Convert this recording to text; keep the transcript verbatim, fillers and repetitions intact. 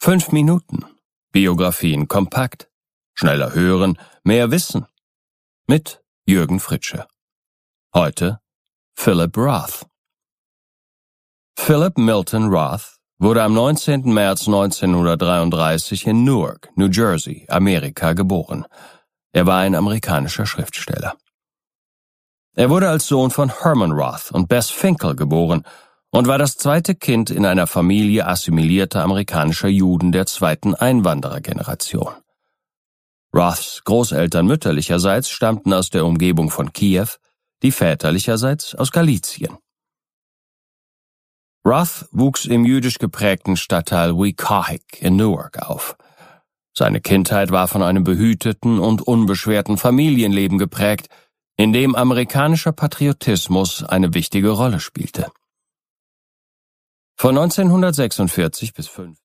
Fünf Minuten. Biografien kompakt. Schneller hören, mehr wissen. Mit Jürgen Fritsche. Heute Philip Roth. Philip Milton Roth wurde am neunzehnten März neunzehnhundertdreiunddreißig in Newark, New Jersey, Amerika, geboren. Er war ein amerikanischer Schriftsteller. Er wurde als Sohn von Herman Roth und Bess Finkel geboren und war das zweite Kind in einer Familie assimilierter amerikanischer Juden der zweiten Einwanderergeneration. Roths Großeltern mütterlicherseits stammten aus der Umgebung von Kiew, die väterlicherseits aus Galizien. Roth wuchs im jüdisch geprägten Stadtteil Weehawken in Newark auf. Seine Kindheit war von einem behüteten und unbeschwerten Familienleben geprägt, in dem amerikanischer Patriotismus eine wichtige Rolle spielte. Von neunzehnhundertsechsundvierzig bis fünf